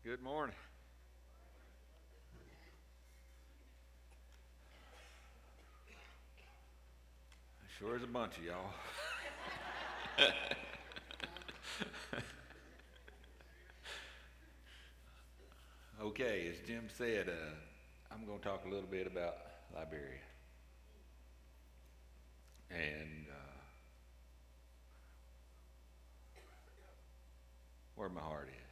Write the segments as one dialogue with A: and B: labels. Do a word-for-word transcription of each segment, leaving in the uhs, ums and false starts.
A: Good morning. Sure is a bunch of y'all. Okay, as Jim said, uh, I'm going to talk a little bit about Liberia and uh, where my heart is.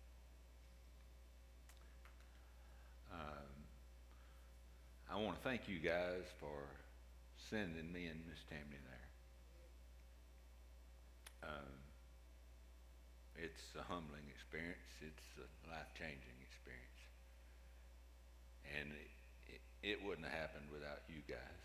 A: Um, I want to thank you guys for sending me and Miss Tammy there. Um, it's a humbling experience. It's a life-changing experience, and it, it, it wouldn't have happened without you guys.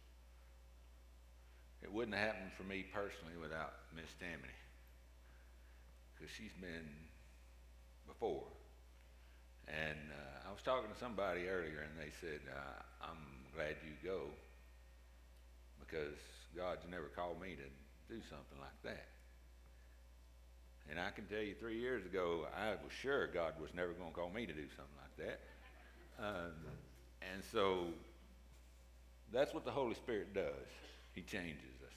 A: It wouldn't have happened for me personally without Miss Tammany, because she's been before. And uh, I was talking to somebody earlier, and they said, uh, I'm glad you go, because God's never called me to do something like that. And I can tell you, three years ago, I was sure God was never going to call me to do something like that. Um, and so that's what the Holy Spirit does. He changes us.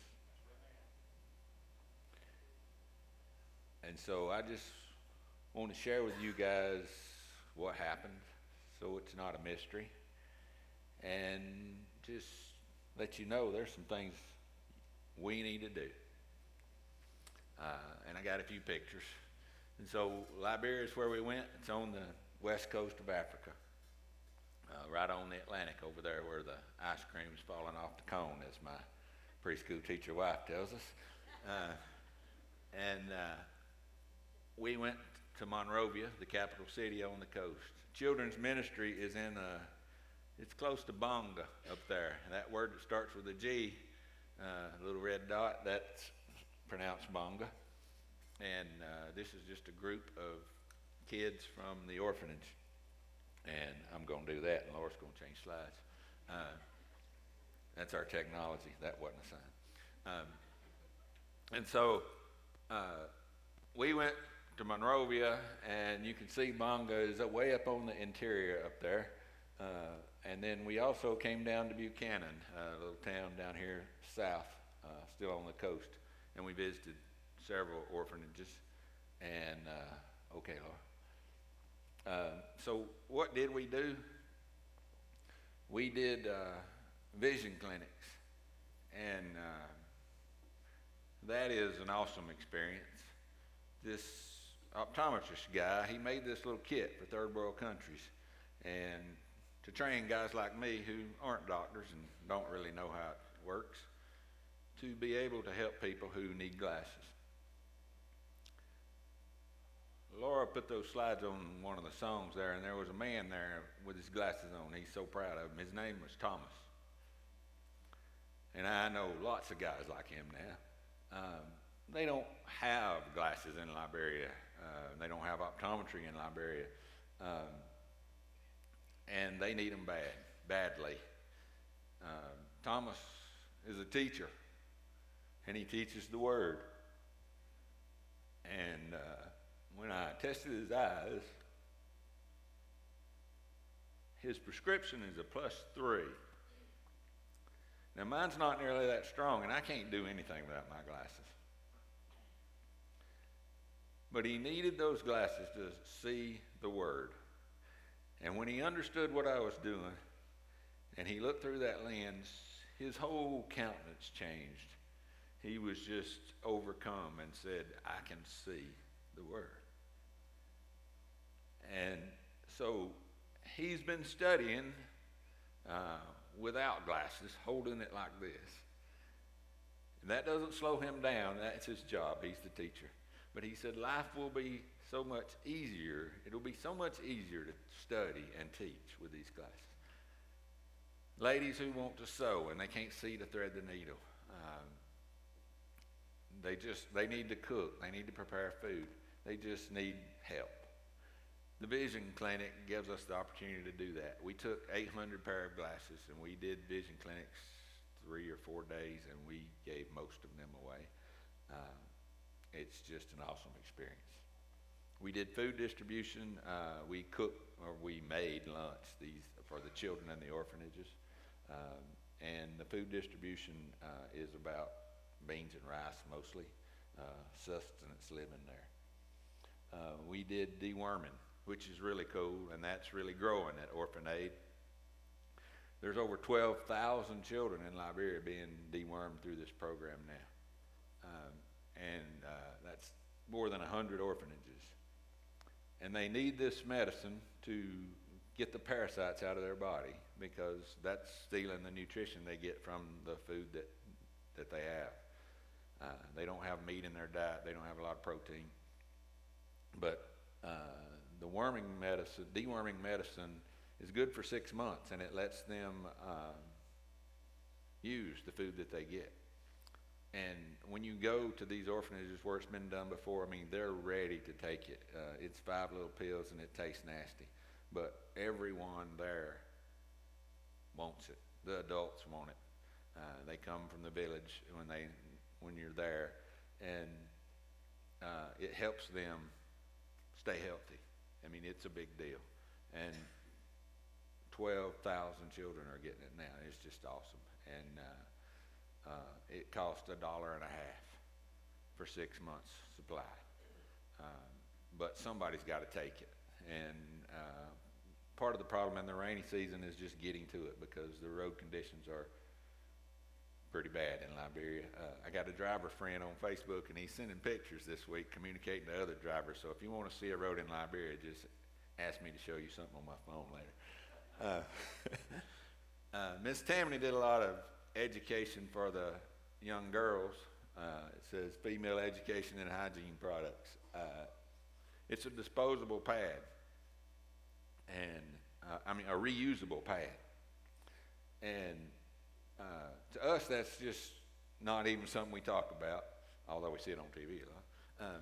A: And so I just want to share with you guys what happened, so it's not a mystery, and just let you know there's some things we need to do. Uh, and I got a few pictures. And so Liberia is where we went. It's on the west coast of Africa, uh, right on the Atlantic over there where the ice cream's falling off the cone, as my preschool teacher wife tells us. Uh, and uh, we went to Monrovia, the capital city on the coast. Children's ministry is in a, it's close to Bonga up there. And that word that starts with a G, uh, a little red dot, that's pronounced Bonga. And uh, this is just a group of kids from the orphanage. And I'm going to do that, and Laura's going to change slides. Uh, that's our technology. That wasn't a sign. Um, and so uh, we went to Monrovia, and you can see Bonga is way up on the interior up there. Uh, and then we also came down to Buchanan, a little town down here south, uh, still on the coast. And we visited several orphanages. And, uh, okay, Laura. Uh, so what did we do? We did uh, vision clinics. And uh, that is an awesome experience. This optometrist guy, he made this little kit for third world countries. And to train guys like me who aren't doctors and don't really know how it works, to be able to help people who need glasses. Laura put those slides on one of the songs there, and there was a man there with his glasses on. He's so proud of him. His name was Thomas. And I know lots of guys like him now. Um, they don't have glasses in Liberia. Uh, they don't have optometry in Liberia. Um, and they need them bad, badly. Uh, Thomas is a teacher, and he teaches the Word. And uh, when I tested his eyes, his prescription is a plus three. Now, mine's not nearly that strong, and I can't do anything without my glasses. But he needed those glasses to see the Word. And when he understood what I was doing, and he looked through that lens, his whole countenance changed. He was just overcome and said, I can see the Word. And so he's been studying uh, without glasses, holding it like this. And that doesn't slow him down. That's his job. He's the teacher. But he said life will be so much easier. It'll be so much easier to study and teach with these glasses. Ladies who want to sew and they can't see to thread the needle. Um, they just, they need to cook. They need to prepare food. They just need help. The Vision Clinic gives us the opportunity to do that. We took eight hundred pair of glasses, and we did vision clinics three or four days, and we gave most of them away. Uh, it's just an awesome experience. We did food distribution. Uh, we cooked or we made lunch these for the children in the orphanages. Um, and the food distribution uh, is about beans and rice mostly, uh, sustenance living there. Uh, we did deworming, which is really cool, and that's really growing at Orphan Aid. There's over twelve thousand children in Liberia being dewormed through this program now. Um, and uh, that's more than one hundred orphanages. And they need this medicine to get the parasites out of their body, because that's stealing the nutrition they get from the food that, that they have. Uh, they don't have meat in their diet. They don't have a lot of protein. But uh, the worming medicine, deworming medicine, is good for six months, and it lets them uh, use the food that they get. And when you go to these orphanages where it's been done before, I mean, they're ready to take it. Uh, it's five little pills, and it tastes nasty. But everyone there wants it. The adults want it. Uh, they come from the village when they when you're there, and uh, it helps them stay healthy. I mean, it's a big deal. And twelve thousand children are getting it now. It's just awesome. And uh, uh, it costs a dollar and a half for six months supply. Um, but somebody's got to take it. And uh, part of the problem in the rainy season is just getting to it, because the road conditions are pretty bad in Liberia. Uh, I got a driver friend on Facebook, and he's sending pictures this week communicating to other drivers. So if you want to see a road in Liberia, just ask me to show you something on my phone later. Uh, uh, Miss Tammany did a lot of education for the young girls. Uh, it says female education and hygiene products. Uh, it's a disposable pad, and uh, I mean a reusable pad. And uh, to us, that's just not even something we talk about, although we see it on T V a lot. Um,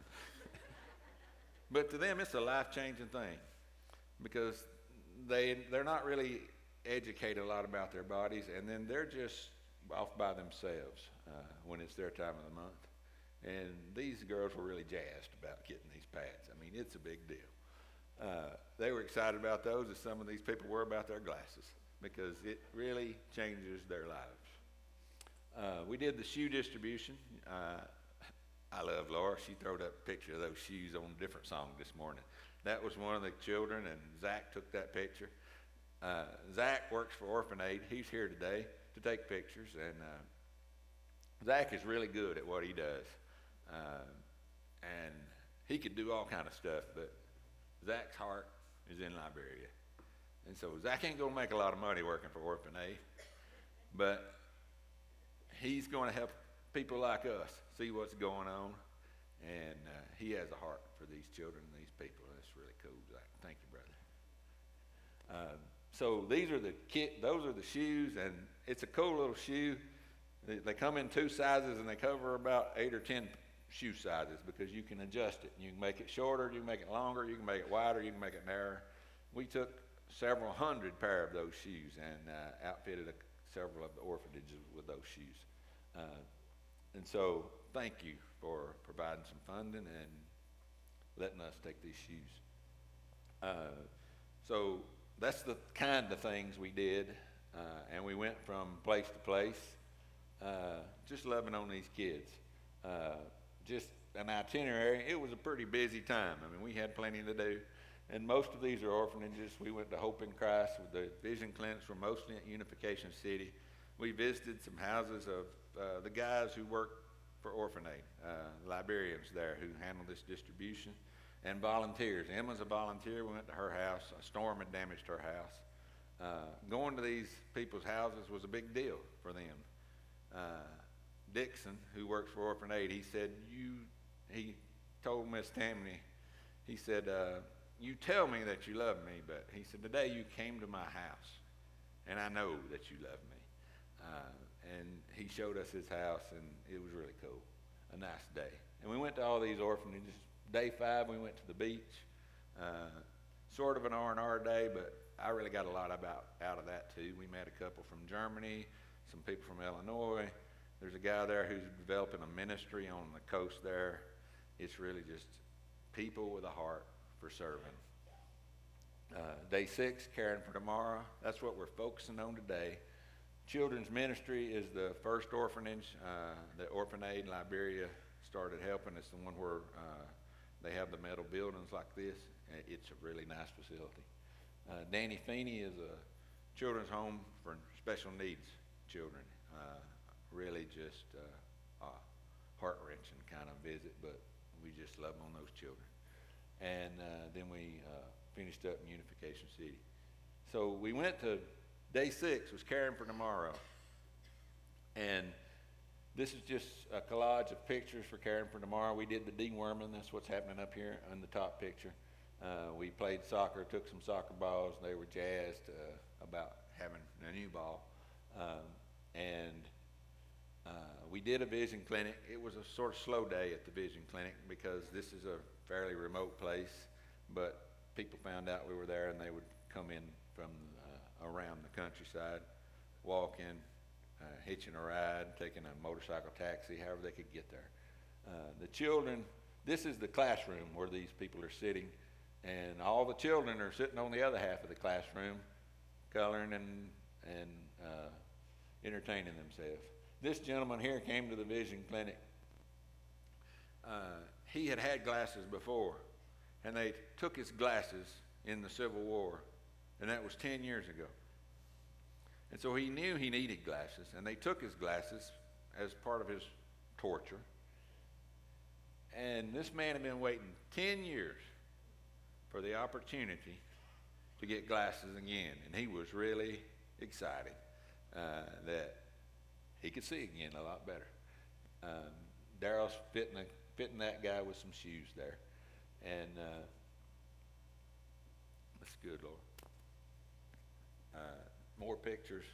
A: but to them, it's a life-changing thing, because they they're not really educated a lot about their bodies, and then they're just off by themselves uh, when it's their time of the month. And these girls were really jazzed about getting these pads. I mean, it's a big deal. Uh, they were excited about those, as some of these people were about their glasses, because it really changes their lives. Uh, we did the shoe distribution. Uh, I love Laura. She threw up a picture of those shoes on a different song this morning. That was one of the children, and Zach took that picture. Uh, Zach works for Orphan Aid. He's here today to take pictures, and uh, Zach is really good at what he does. Uh, and he could do all kind of stuff, but Zach's heart is in Liberia. And so Zach ain't going to make a lot of money working for Orphan Aid, but he's going to help people like us see what's going on, and uh, he has a heart for these children and these people. That's really cool, Zach. Thank you, brother. Uh, so these are the kit. Those are the shoes, and it's a cool little shoe. They, they come in two sizes, and they cover about eight or ten shoe sizes, because you can adjust it. You can make it shorter, you can make it longer, you can make it wider, you can make it narrower. We took several hundred pair of those shoes and uh, outfitted a, several of the orphanages with those shoes. Uh, and so thank you for providing some funding and letting us take these shoes. Uh, so that's the kind of things we did, uh, and we went from place to place, uh, just loving on these kids. Uh, just an itinerary. It was a pretty busy time. I mean, we had plenty to do. And most of these are orphanages. We went to Hope in Christ. With the vision clinics were mostly at Unification City. We visited some houses of uh, the guys who work for Orphan Aid, uh, librarians there who handle this distribution, and volunteers. Emma's a volunteer. We went to her house. A storm had damaged her house. Uh, going to these people's houses was a big deal for them. Uh, Dixon, who works for Orphan Aid, he said, you, he told Miss Tammany, he said, uh, you tell me that you love me, but he said, today you came to my house, and I know that you love me. Uh, and he showed us his house, and it was really cool, a nice day. And we went to all these orphanages. Day five, we went to the beach, uh, sort of an R and R day, but I really got a lot about out of that too. We met a couple from Germany, some people from Illinois. There's a guy there who's developing a ministry on the coast there. It's really just people with a heart for serving. Uh, day six, caring for tomorrow. That's what we're focusing on today. Children's Ministry is the first orphanage uh, that Orphan Aid in Liberia started helping. It's the one where uh, they have the metal buildings like this. It's a really nice facility. Uh, Danny Feeney is a children's home for special needs children. Uh, really just uh, a heart-wrenching kind of visit, but we just love on those children. And uh, then we uh, finished up in Unification City. So we went to day six, was caring for tomorrow. And this is just a collage of pictures for caring for tomorrow. We did the deworming. That's what's happening up here on the top picture. Uh, we played soccer, took some soccer balls. They were jazzed uh, about having a new ball. Um, and uh, we did a vision clinic. It was a sort of slow day at the vision clinic because this is a fairly remote place, but people found out we were there and they would come in from uh, around the countryside, walk in, uh, hitching a ride, taking a motorcycle taxi, however they could get there. Uh, the children, this is the classroom where these people are sitting, and all the children are sitting on the other half of the classroom, coloring and, and uh, entertaining themselves. This gentleman here came to the vision clinic. Uh, he had had glasses before, and they took his glasses in the Civil War, and that was ten years ago. And so he knew he needed glasses, and they took his glasses as part of his torture. And this man had been waiting ten years for the opportunity to get glasses again, and he was really excited uh, that he could see again a lot better. Um, Daryl's fitting, a, fitting that guy with some shoes there, and uh, that's good, Lord. Uh, more pictures.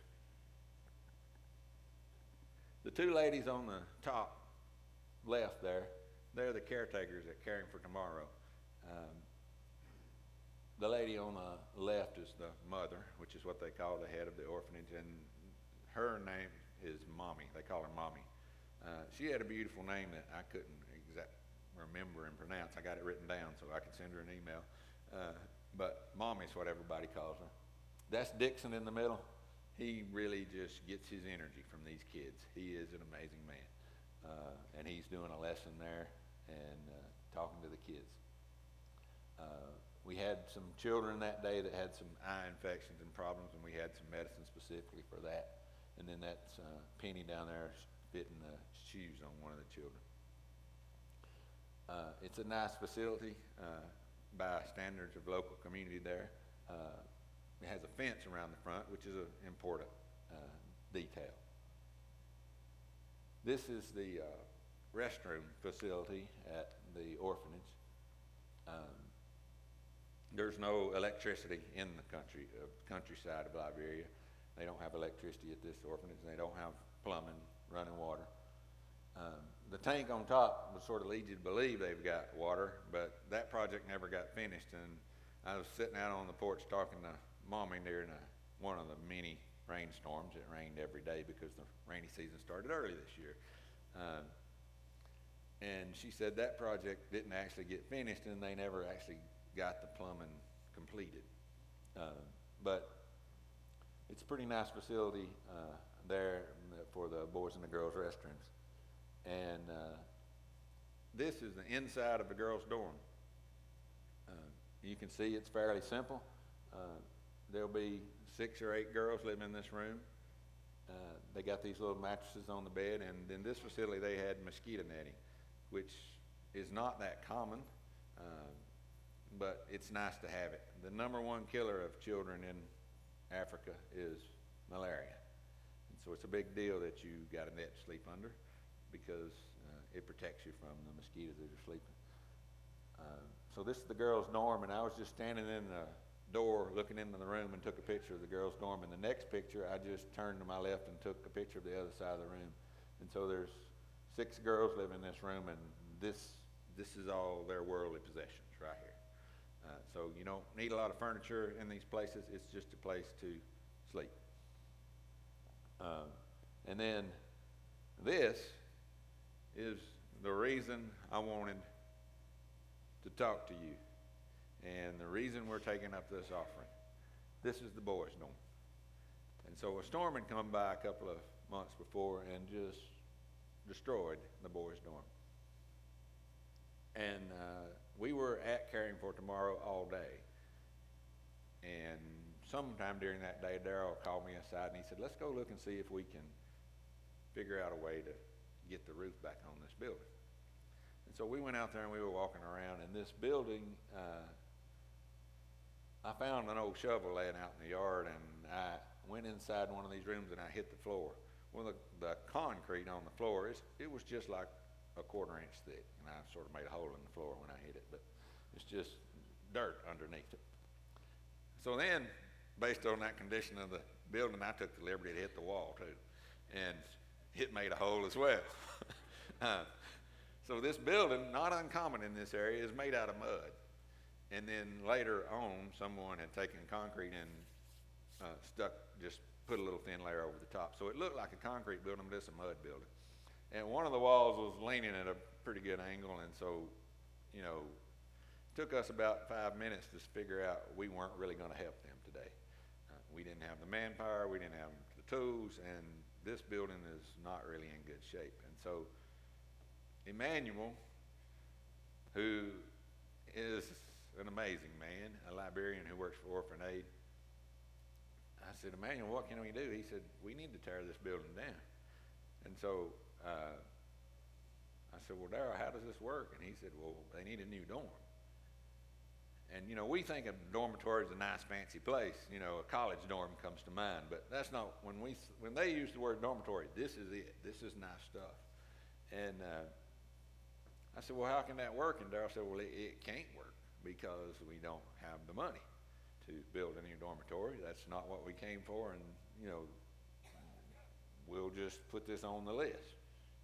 A: The two ladies on the top left there, they're the caretakers at Caring for Tomorrow. Um, the lady on the left is the mother, which is what they call the head of the orphanage, and her name is Mommy. They call her Mommy. Uh, she had a beautiful name that I couldn't exact remember and pronounce. I got it written down so I could send her an email. Uh, but Mommy's what everybody calls her. That's Dixon in the middle. He really just gets his energy from these kids. He is an amazing man. Uh, and he's doing a lesson there and uh, talking to the kids. Uh, we had some children that day that had some eye infections and problems, and we had some medicine specifically for that. And then that's uh, Penny down there fitting the shoes on one of the children. Uh, it's a nice facility uh, by standards of local community there. Uh, it has a fence around the front, which is an important uh, detail. This is the uh, restroom facility at the orphanage. Um, there's no electricity in the country, uh, countryside of Liberia. They don't have electricity at this orphanage. They don't have plumbing, running water. Um, the tank on top would sort of lead you to believe they've got water, but that project never got finished. And I was sitting out on the porch talking to Mommy during a, one of the many rainstorms. It rained every day because the rainy season started early this year. Um, and she said that project didn't actually get finished, and they never actually got the plumbing completed. Uh, but it's a pretty nice facility uh, there for the boys and the girls' restrooms. And uh, this is the inside of the girls' dorm. Uh, you can see it's fairly simple. Uh, there'll be six or eight girls living in this room. Uh, they got these little mattresses on the bed, and in this facility they had mosquito netting, which is not that common, uh, but it's nice to have it. The number one killer of children in Africa is malaria. And so it's a big deal that you got a net to sleep under because uh, it protects you from the mosquitoes that are sleeping. Uh, so this is the girls' dorm, and I was just standing in the door looking into the room and took a picture of the girls' dorm. And the next picture, I just turned to my left and took a picture of the other side of the room. And so there's six girls live in this room, and this this is all their worldly possessions right here. Uh, so you don't need a lot of furniture in these places. It's just a place to sleep. Uh, and then this is the reason I wanted
B: to talk to you. And the reason we're taking up this offering, this is the boys' dorm. And so a storm had come by a couple of months before and just destroyed the boys' dorm. And uh, we were at Caring for Tomorrow all day. And sometime during that day, Darrell called me aside and he said, let's go look and see if we can figure out a way to get the roof back on this building. And so we went out there and we were walking around, and this building, uh, I found an old shovel laying out in the yard, and I went inside one of these rooms and I hit the floor. Well, the, the concrete on the floor, it's, it was just like a quarter inch thick, and I sort of made a hole in the floor when I hit it, but it's just dirt underneath it. So then, based on that condition of the building, I took the liberty to hit the wall too, and it made a hole as well. uh, so this building, not uncommon in this area, is made out of mud. And then later on, someone had taken concrete and uh, stuck, just put a little thin layer over the top. So it looked like a concrete building, but it's a mud building. And one of the walls was leaning at a pretty good angle, and so, you know, it took us about five minutes to figure out we weren't really going to help them today. Uh, we didn't have the manpower, we didn't have the tools, and this building is not really in good shape. And so Emmanuel, who is an amazing man, a librarian who works for Orphan Aid, I said, Emmanuel, what can we do? He said, we need to tear this building down. And so uh, I said, well, Darrell, how does this work? And he said, well, they need a new dorm. And, you know, we think of dormitory as a nice, fancy place. You know, a college dorm comes to mind. But that's not, when we when they use the word dormitory, this is it. This is nice stuff. And uh, I said, well, how can that work? And Darrell said, well, it, it can't work because we don't have the money to build a new dormitory. That's not what we came for. And, you know, we'll just put this on the list.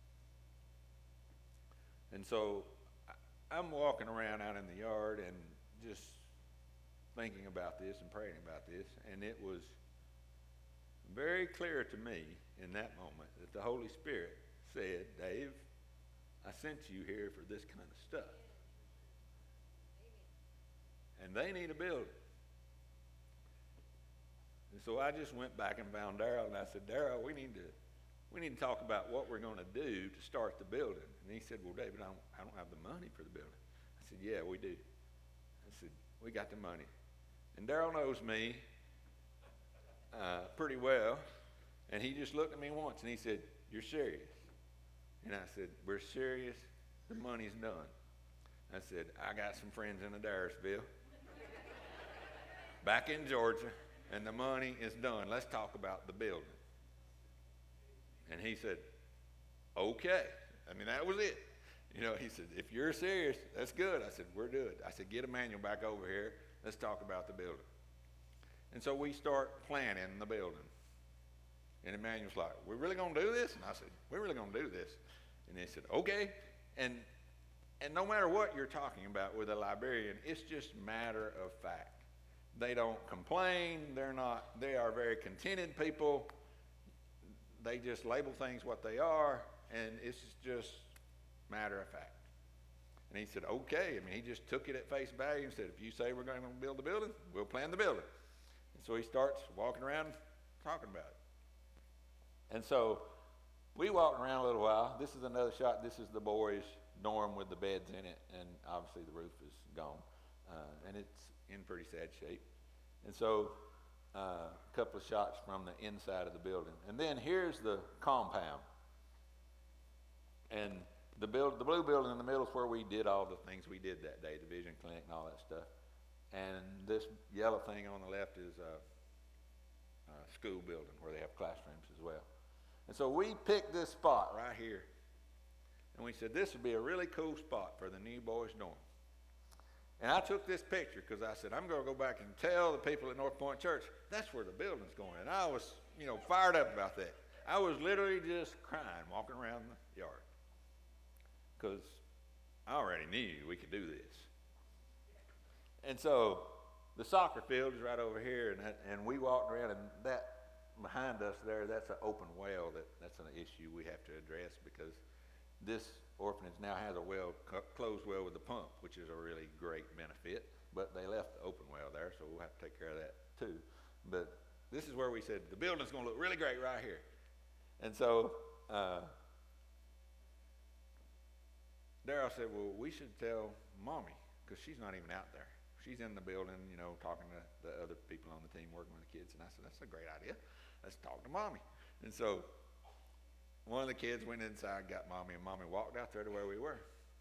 B: And so I'm walking around out in the yard and just thinking about this and praying about this, and it was very clear to me in that moment that the Holy Spirit said, Dave, I sent you here for this kind of stuff. And they need a building. And so I just went back and found Darrell, and I said, Darrell, we need to we need to talk about what we're going to do to start the building. And he said, well, David, I don't, I don't have the money for the building. I said, yeah, we do. I said, we got the money. And Darrell knows me uh, pretty well, and he just looked at me once, and he said, you're serious? And I said, we're serious. The money's done. I said, I got some friends in Adairsville, back in Georgia, and the money is done. Let's talk about the building. And he said, okay. I mean, that was it. You know, he said, if you're serious, that's good. I said, we're good. I said, get Emmanuel back over here. Let's talk about the building. And so we start planning the building. And Emmanuel's like, we're really going to do this? And I said, we're really going to do this. And he said, okay. And and no matter what you're talking about with a librarian, it's just matter of fact. They don't complain. They're not, they are very contented people. They just label things what they are, and it's just matter of fact. And he said, okay. I mean, he just took it at face value and said, if you say we're going to build the building, we'll plan the building. And so he starts walking around talking about it. And so we walked around a little while. This is another shot. This is the boys' dorm with the beds in it, and obviously the roof is gone, uh, and it's in pretty sad shape. And so uh, a couple of shots from the inside of the building. And then here's the compound. And the build, the blue building in the middle is where we did all the things we did that day, the vision clinic and all that stuff. And this yellow thing on the left is a, a school building where they have classrooms as well. And so we picked this spot right here. And we said this would be a really cool spot for the new boys' dorm. And I took this picture because I said, I'm going to go back and tell the people at North Point Church, that's where the building's going. And I was, you know, fired up about that. I was literally just crying, walking around the yard. Because I already knew we could do this. And so the soccer field is right over here, and that, and we walked around, and that behind us there, that's an open well. That, that's an issue we have to address because this orphanage now has a well, closed well with a pump, which is a really great benefit. But they left the open well there, so we'll have to take care of that too. But this is where we said the building's going to look really great right here. And so uh, Daryl said, well, we should tell Mommy, because she's not even out there. She's in the building, you know, talking to the other people on the team, working with the kids. And I said, that's a great idea. Let's talk to Mommy. And so one of the kids went inside, got Mommy, and Mommy walked out there to where we were.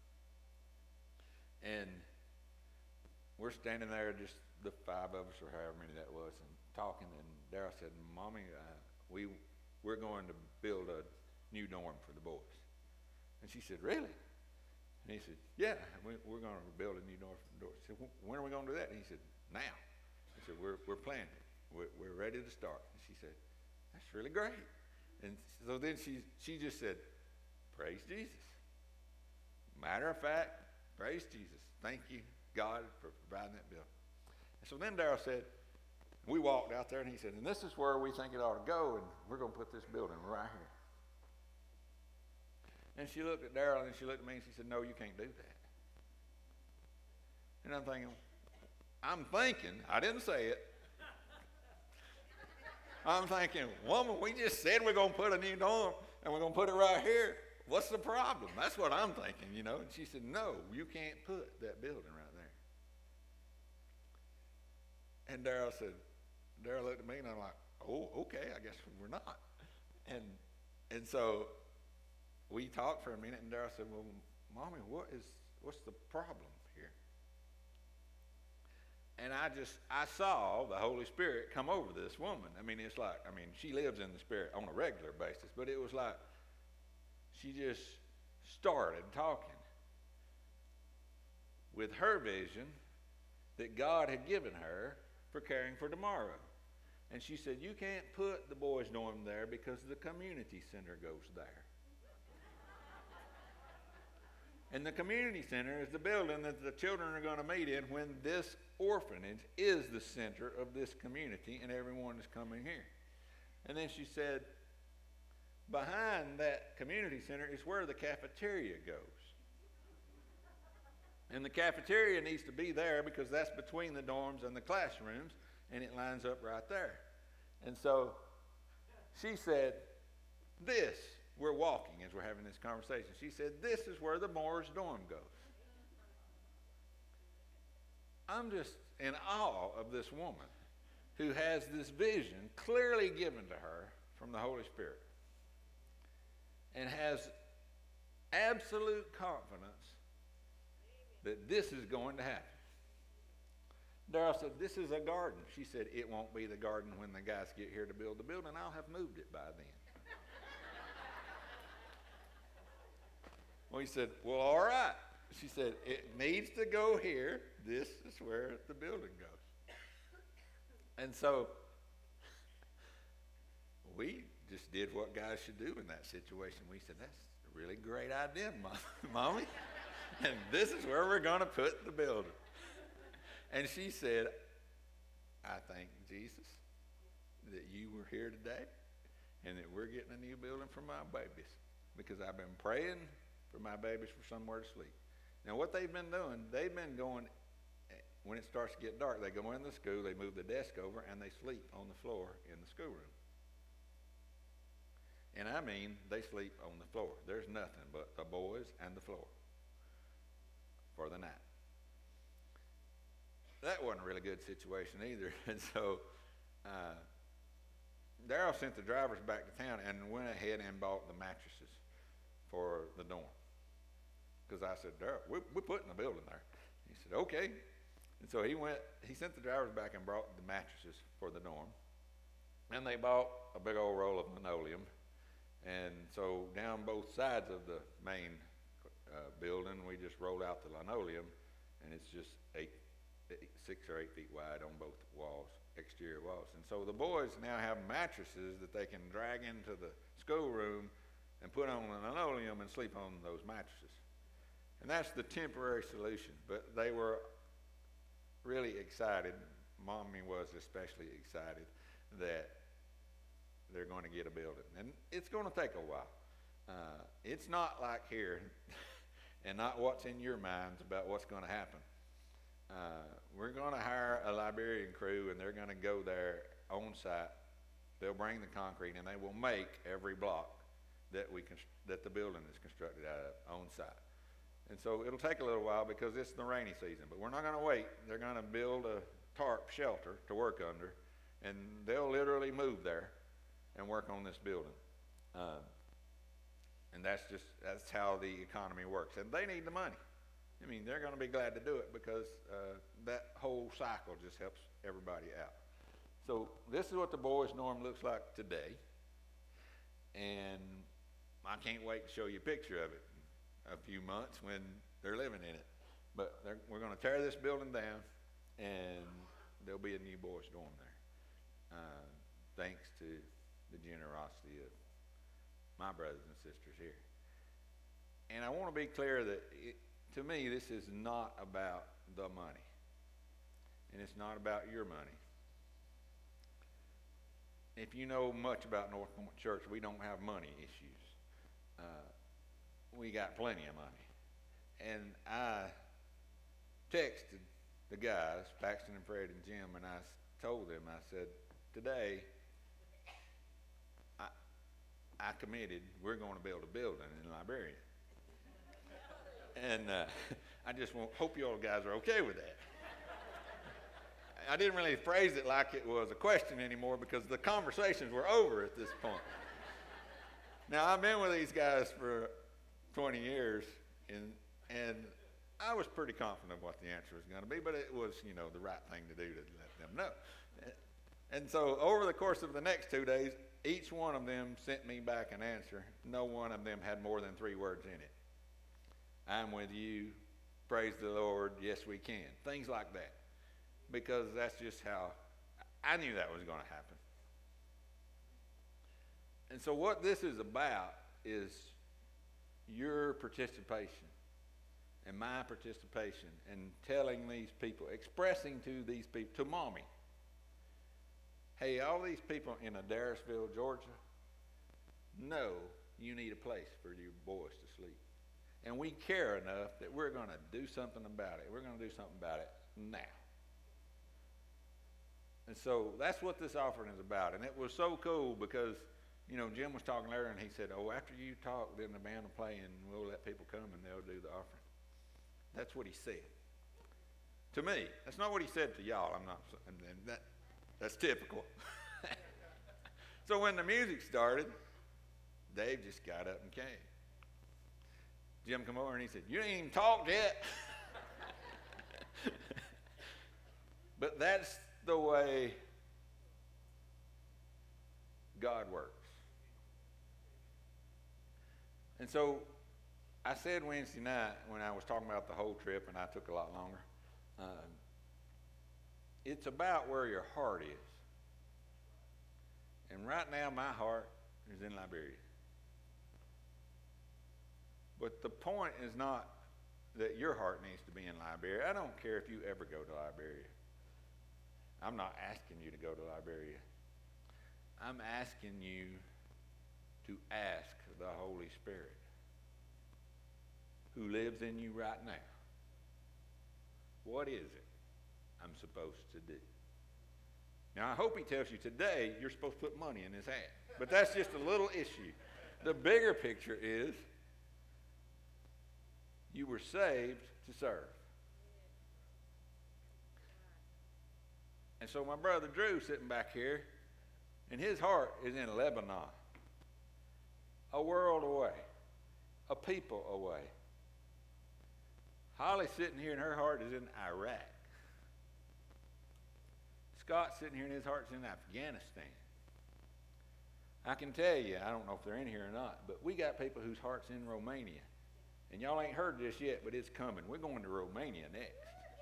B: And we're standing there, just the five of us or however many that was, and talking. And Daryl said, Mommy, uh, we, we're going to build a new dorm for the boys. And she said, really? And he said, yeah, we, we're going to build a new dorm for the boys. She said, when are we going to do that? And he said, now. He said, we're, we're planning. We're, we're ready to start. And she said, that's really great. And so then she, she just said, praise Jesus. Matter of fact, praise Jesus. Thank you, God, for providing that building. And so then Daryl said, we walked out there, and he said, and this is where we think it ought to go, and we're going to put this building right here. And she looked at Daryl, and she looked at me, and she said, no, you can't do that. And I'm thinking, I'm thinking, I didn't say it. I'm thinking, woman, we just said we're going to put a new dorm, and we're going to put it right here. What's the problem? That's what I'm thinking, you know. And she said, no, you can't put that building right there. And Daryl said, Daryl looked at me, and I'm like, oh, okay, I guess we're not. And and so we talked for a minute, and Daryl said, well, Mommy, what is, what's the problem here? And I just, I saw the Holy Spirit come over this woman. I mean, it's like, I mean, she lives in the Spirit on a regular basis, but it was like she just started talking with her vision that God had given her for caring for tomorrow. And she said, you can't put the boys' dorm there because the community center goes there. And the community center is the building that the children are going to meet in when this orphanage is the center of this community and everyone is coming here. And then she said, behind that community center is where the cafeteria goes. And the cafeteria needs to be there because that's between the dorms and the classrooms, and it lines up right there. And so she said, this, we're walking as we're having this conversation. She said, this is where the Moore's dorm goes. I'm just in awe of this woman who has this vision clearly given to her from the Holy Spirit and has absolute confidence that this is going to happen. Daryl said, this is a garden. She said, it won't be the garden when the guys get here to build the building. I'll have moved it by then. Well, he said, well, all right. She said, it needs to go here. This is where the building goes. And so we just did what guys should do in that situation. We said, that's a really great idea, Mommy. And this is where we're going to put the building. And she said, I thank Jesus that you were here today and that we're getting a new building for my babies because I've been praying for my babies for somewhere to sleep. Now, what they've been doing, they've been going, when it starts to get dark, they go in the school, they move the desk over, and they sleep on the floor in the schoolroom. And I mean, they sleep on the floor. There's nothing but the boys and the floor for the night. That wasn't a really good situation either. And so uh, Daryl sent the drivers back to town and went ahead and bought the mattresses for the dorm. Because I said, Daryl, we're, we're putting the building there. He said, okay. And so he went, he sent the drivers back and brought the mattresses for the dorm. And they bought a big old roll of linoleum. And so down both sides of the main uh, building, we just rolled out the linoleum, and it's just eight, eight, six or eight feet wide on both walls, exterior walls. And so the boys now have mattresses that they can drag into the schoolroom and put on the linoleum and sleep on those mattresses. And that's the temporary solution. But they were really excited. Mommy was especially excited that they're going to get a building. And it's going to take a while. Uh, it's not like here, and not what's in your minds about what's going to happen. Uh, we're going to hire a Liberian crew, and they're going to go there on site. They'll bring the concrete, and they will make every block that we const- that the building is constructed out of on site. And so it'll take a little while because it's the rainy season, but we're not going to wait. They're going to build a tarp shelter to work under, and they'll literally move there and work on this building. Um, and that's just, that's how the economy works. And they need the money. I mean, they're going to be glad to do it because uh, that whole cycle just helps everybody out. So this is what the Boys Norm looks like today. And I can't wait to show you a picture of it in a few months when they're living in it. But we're going to tear this building down, and there'll be a new Boys Dorm there. Uh, thanks to the generosity of my brothers and sisters here. And I want to be clear that it, to me, this is not about the money. And it's not about your money. If you know much about North Point Church, we don't have money issues. Uh, we got plenty of money. And I texted the guys, Paxton and Fred and Jim, and I told them, I said, today, I, I committed, we're going to build a building in Liberia. And uh, I just want, hope you all guys are okay with that. I didn't really phrase it like it was a question anymore because the conversations were over at this point. Now, I've been with these guys for twenty years, and, and I was pretty confident of what the answer was going to be, but it was, you know, the right thing to do to let them know. And so over the course of the next two days, each one of them sent me back an answer. No one of them had more than three words in it. I'm with you. Praise the Lord. Yes, we can. Things like that. Because that's just how I knew that was going to happen. And so what this is about is your participation and my participation in telling these people, expressing to these people, to Mommy, hey, all these people in Adairsville, Georgia, know you need a place for your boys to sleep. And we care enough that we're going to do something about it. We're going to do something about it now. And so that's what this offering is about. And it was so cool because, you know, Jim was talking earlier and he said, oh, after you talk, then the band will play and we'll let people come and they'll do the offering. That's what he said. To me. That's not what he said to y'all. I'm not, and that, that's typical. So when the music started, Dave just got up and came. Jim come over and he said, you ain't even talked yet. But that's the way God works. And so I said Wednesday night when I was talking about the whole trip, and I took a lot longer, um, it's about where your heart is. And right now my heart is in Liberia. But the point is not that your heart needs to be in Liberia. I don't care if you ever go to Liberia. I'm not asking you to go to Liberia. I'm asking you to ask the Holy Spirit who lives in you right now, what is it I'm supposed to do? Now, I hope he tells you today you're supposed to put money in his hat. But that's just a little issue. The bigger picture is you were saved to serve. And so my brother Drew sitting back here, and his heart is in Lebanon, a world away, a people away. Holly sitting here and her heart is in Iraq. Scott's sitting here and his heart's in Afghanistan. I can tell you, I don't know if they're in here or not, but we got people whose heart's in Romania. And y'all ain't heard this yet, but it's coming. We're going to Romania next.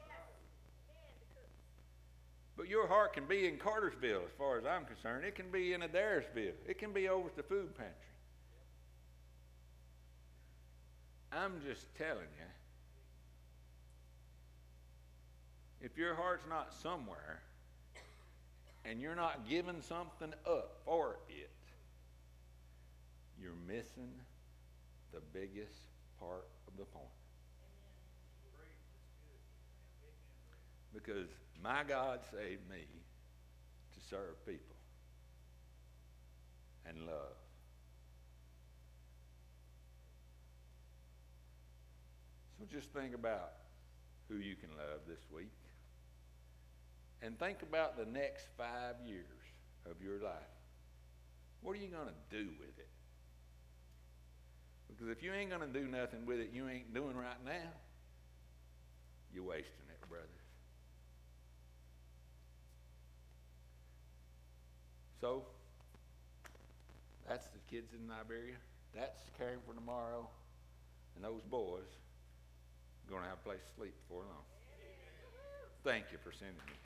B: But your heart can be in Cartersville, as far as I'm concerned. It can be in Adairsville. It can be over at the food pantry. I'm just telling you, if your heart's not somewhere, and you're not giving something up for it, you're missing the biggest part of the point. Because my God saved me to serve people and love. So just think about who you can love this week. And think about the next five years of your life. What are you going to do with it? Because if you ain't going to do nothing with it you ain't doing right now, you're wasting it, brothers. So, that's the kids in Liberia. That's Caring for Tomorrow. And those boys are going to have a place to sleep before long. Thank you for sending me.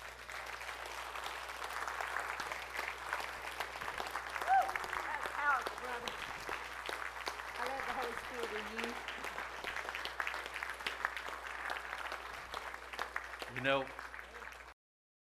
C: That's powerful, brother. I love the Holy Spirit in you.
D: You know,